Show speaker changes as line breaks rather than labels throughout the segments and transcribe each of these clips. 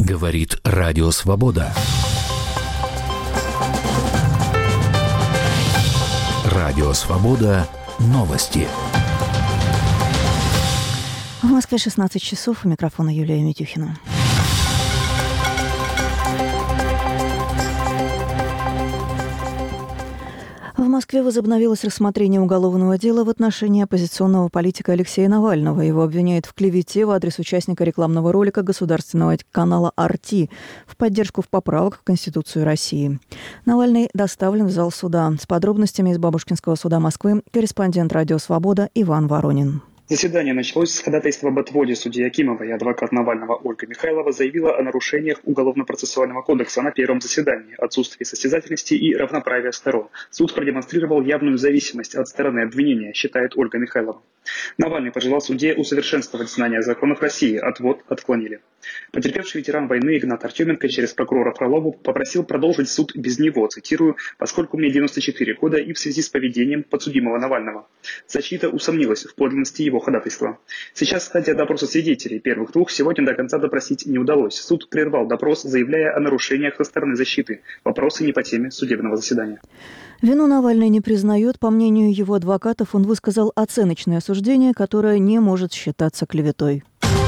Говорит Радио Свобода. Радио Свобода. Новости.
В Москве 16 часов. У микрофона Юлия Митюхина. В Москве возобновилось рассмотрение уголовного дела в отношении оппозиционного политика Алексея Навального. Его обвиняют в клевете в адрес участника рекламного ролика государственного канала «Арти» в поддержку поправок в Конституцию России. Навальный доставлен в зал суда. С подробностями из Бабушкинского суда Москвы корреспондент «Радио Свобода» Иван Воронин.
Заседание началось с ходатайства об отводе судьи Акимовой. Адвокат Навального Ольга Михайлова заявила о нарушениях Уголовно-процессуального кодекса на первом заседании, отсутствии состязательности и равноправия сторон. Суд продемонстрировал явную зависимость от стороны обвинения, считает Ольга Михайлова. Навальный пожелал судье усовершенствовать знания законов России. Отвод отклонили. Потерпевший ветеран войны Игнат Артеменко через прокурора Фролову попросил продолжить суд без него, цитирую, «поскольку мне 94 года и в связи с поведением подсудимого Навального». Защита усомнилась в подлинности его ходатайства. Сейчас стадия допроса свидетелей. Первых двух сегодня до конца допросить не удалось. Суд прервал допрос, заявляя о нарушениях со стороны защиты. Вопросы не по теме судебного заседания.
Вину Навальный не признает. По мнению его адвокатов, он высказал оценочное суждение, которое не может считаться клеветой.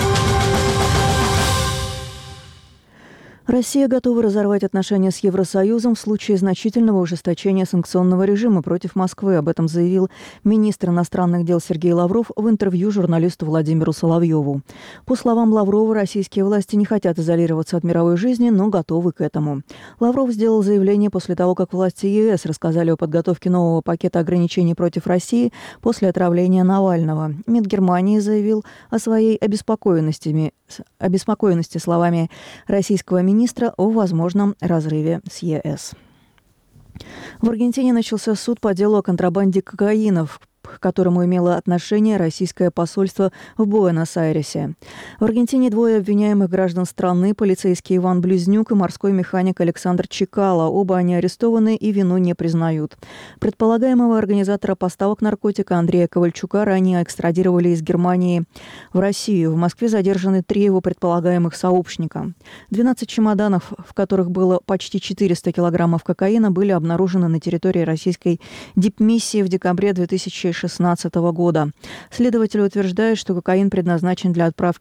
Россия готова разорвать отношения с Евросоюзом в случае значительного ужесточения санкционного режима против Москвы. Об этом заявил министр иностранных дел Сергей Лавров в интервью журналисту Владимиру Соловьеву. По словам Лаврова, российские власти не хотят изолироваться от мировой жизни, но готовы к этому. Лавров сделал заявление после того, как власти ЕС рассказали о подготовке нового пакета ограничений против России после отравления Навального. МИД Германии заявил о своей обеспокоенности словами российского министра о возможном разрыве с ЕС. В Аргентине начался суд по делу о контрабанде кокаина, к которому имело отношение российское посольство в Буэнос-Айресе. В Аргентине двое обвиняемых граждан страны, полицейский Иван Близнюк и морской механик Александр Чекало. Оба они арестованы и вину не признают. Предполагаемого организатора поставок наркотика Андрея Ковальчука ранее экстрадировали из Германии в Россию. В Москве задержаны 3 его предполагаемых сообщника. 12 чемоданов, в которых было почти 400 килограммов кокаина, были обнаружены на территории российской дипмиссии в декабре 2016 года. Следователи утверждают, что кокаин предназначался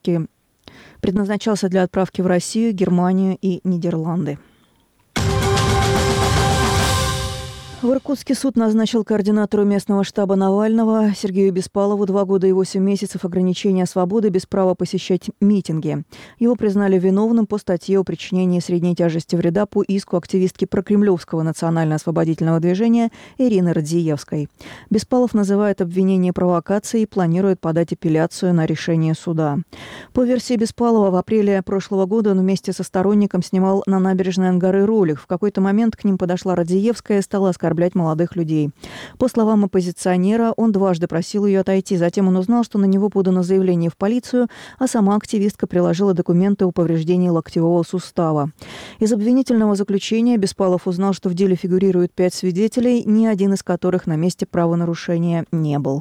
для отправки в Россию, Германию и Нидерланды. В Иркутске суд назначил координатору местного штаба Навального Сергею Беспалову 2 года и 8 месяцев ограничения свободы без права посещать митинги. Его признали виновным по статье о причинении средней тяжести вреда по иску активистки прокремлевского национально-освободительного движения Ирины Радзиевской. Беспалов называет обвинение провокацией и планирует подать апелляцию на решение суда. По версии Беспалова, в апреле прошлого года он вместе со сторонником снимал на набережной Ангары ролик. В какой-то момент к ним подошла Радзиевская и стала оскорблять молодых людей. По словам оппозиционера, он дважды просил ее отойти. Затем он узнал, что на него подано заявление в полицию, а сама активистка приложила документы о повреждении локтевого сустава. Из обвинительного заключения Беспалов узнал, что в деле фигурируют 5 свидетелей, ни один из которых на месте правонарушения не был.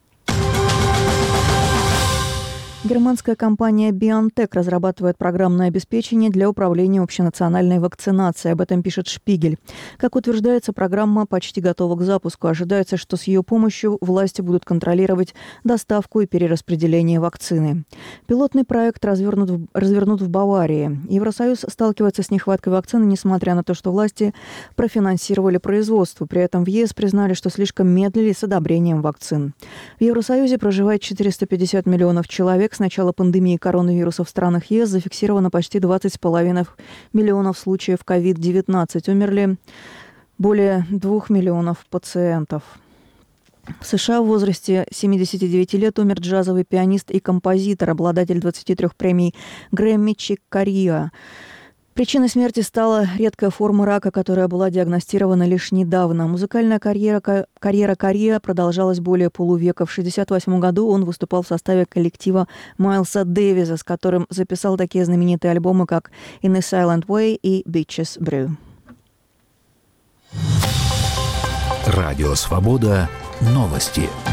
Германская компания BioNTech разрабатывает программное обеспечение для управления общенациональной вакцинацией. Об этом пишет «Шпигель». Как утверждается, программа почти готова к запуску. Ожидается, что с ее помощью власти будут контролировать доставку и перераспределение вакцины. Пилотный проект развернут в Баварии. Евросоюз сталкивается с нехваткой вакцины, несмотря на то, что власти профинансировали производство. При этом в ЕС признали, что слишком медлили с одобрением вакцин. В Евросоюзе проживает 450 миллионов человек. С начала пандемии коронавируса в странах ЕС зафиксировано почти 20,5 миллионов случаев COVID-19. Умерли более 2 миллионов пациентов. В США в возрасте 79 лет умер джазовый пианист и композитор, обладатель 23 премий Грэмми Чик Кориа. Причиной смерти стала редкая форма рака, которая была диагностирована лишь недавно. Музыкальная карьера Кориа продолжалась более полувека. В 1968 году он выступал в составе коллектива Майлса Дэвиса, с которым записал такие знаменитые альбомы, как «In a Silent Way» и «Bitches Brew».
Радио Свобода. Новости.